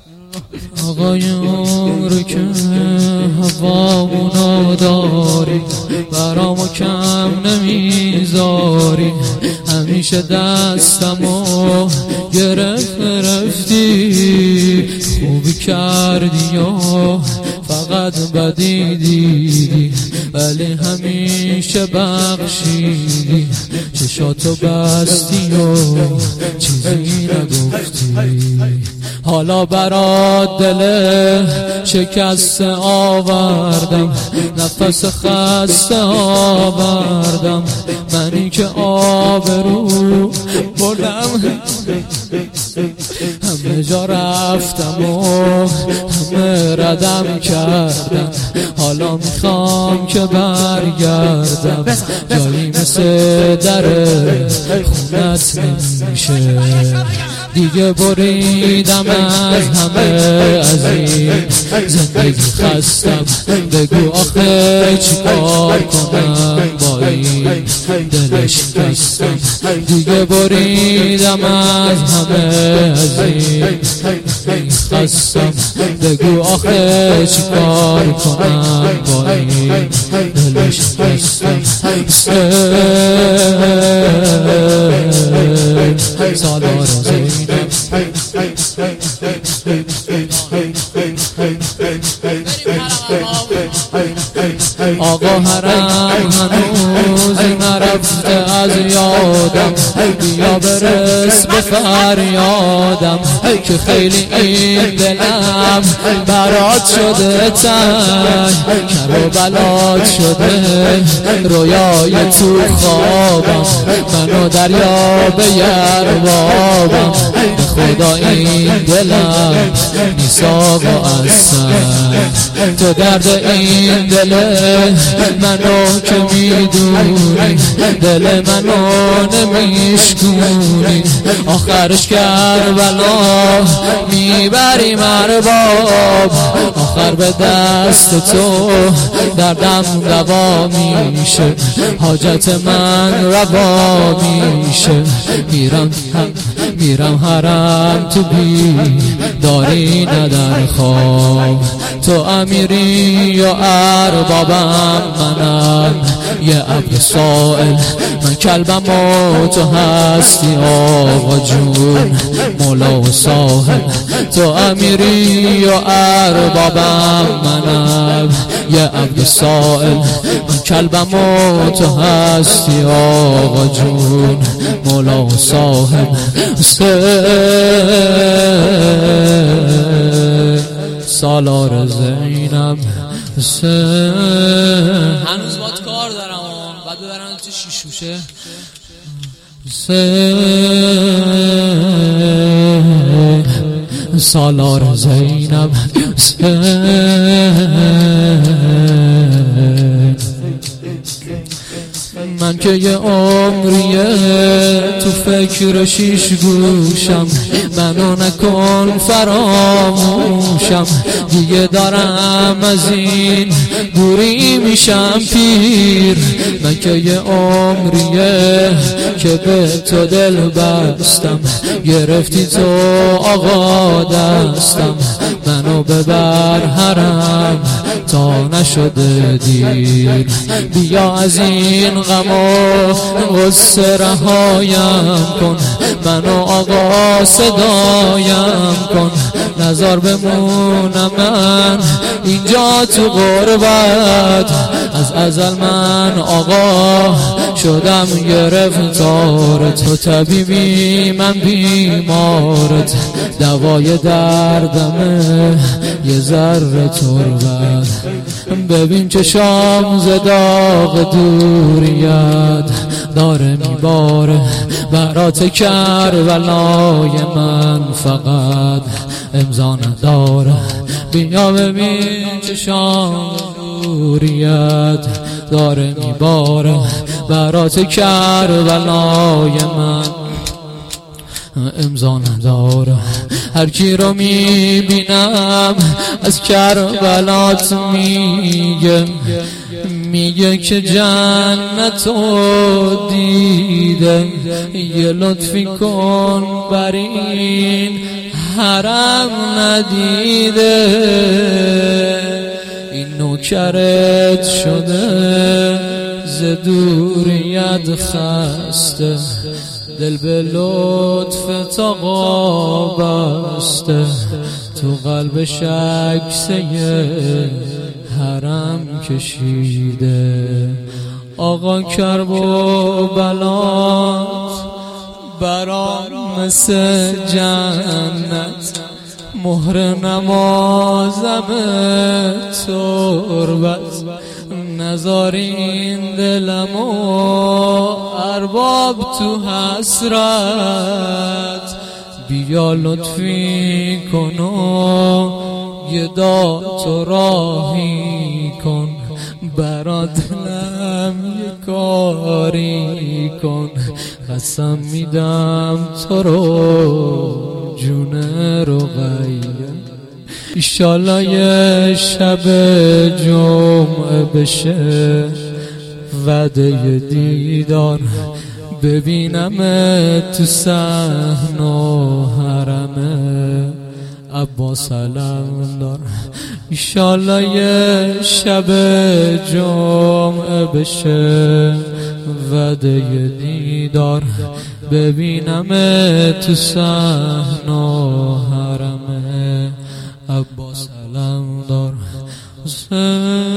آقای عمر که هوامونو داری، برامو کم نمیذاری، همیشه دستمو گرفتی، خوبی کردی و فقط بدی دیدی، ولی همیشه بخشیدی، چشاتو بستی و چیزی نگفتی. حالا برات دل شکست آوردم، نفس خسته آوردم، منی که آبرو بردم، همه جا رفتم و همه ردم کردم، حالا میخوام که برگردم، جایی مثل در خونت نمیشه. دیگه بریدم از همه، از این زندگی خستم، بگو آخه چی کار کنم با این دل شکستم. دیگه بریدم از همه، از این خستم، بگو آخه چی کار کنم با این دل شکستم. سالار زینب آقا حرم هنوز نرفته از یادم، بیا برس به فریادم که خیلی این دلم برات شده تنگ، کر و بلات شده رویای تو خوابم، منو دریا به یربابم، به خدا این دلم نیست آقا اصلا، تو درد این دل منو که میدونی، دل منو نمیشکونی، آخرش کربلا میبری مرباب، آخر به دست تو دردم دوا میشه، حاجت من روا میشه. میرم حرم تو بیداری نه در خواب، تو امیری و اربابم، منم یه عبد سائل، من کلبم و تو هستی آقا جون مولا و صاحب، تو امیری و اربابم، منم یه عبد سائل، من کلبم و تو هستی آقا جون مولا و صاحب. سالار زینب هنوز باید کار دارم بعد ببرم تو شیشوشه. سالار زینب من که یه عمریه تو فکر شیش گوشم، منو نکن فراموشم، دیگه دارم از این دوری میشم پیر. من که یه عمریه که به تو دل بستم، گرفتی تو آقا دستم، منو ببر حرم تا نشده دیر، بیا از این غم و غصه رهایم کن، منو آقا صدایم کن، نزار بمونم من اینجا تو غربت، از ازل من آقا شدم گرفتار، تو طبیبی من بیمارت، دوای دردمه یه ذره تربت، ببین چشام ز داغ دوریت داره میباره، برات کربلای من فقط امضا نداره، بیا ببین چشام دوریت داره میباره، برات کربلای من امضا نداره. هر کی رو میبینم از کربلات میگه که جنتو دیده، یه لطفی کن بر این حرم ندیده، این نوکرت شده ز دوریت خسته، دل به لطف آقا بسته، تو قلبش عکسه حرم کشیده. آقا کرب و بلات برام مثل جنت، مهر نمازم تربت، نذارین دلمو ارباب تو حسرت، بیا لطفی کن و گدا تو راهی کن، برا دلم یه کاری کن، قسم میدم تو رو جون رقیه. ایشالا یه شب جمعه بشه وعده دیدار، ببینم تو صحن و حرم عباس علمدار. ایشالا یه شب جمعه بشه وعده دیدار، ببینم تو صحن و حرم عباس علمدار.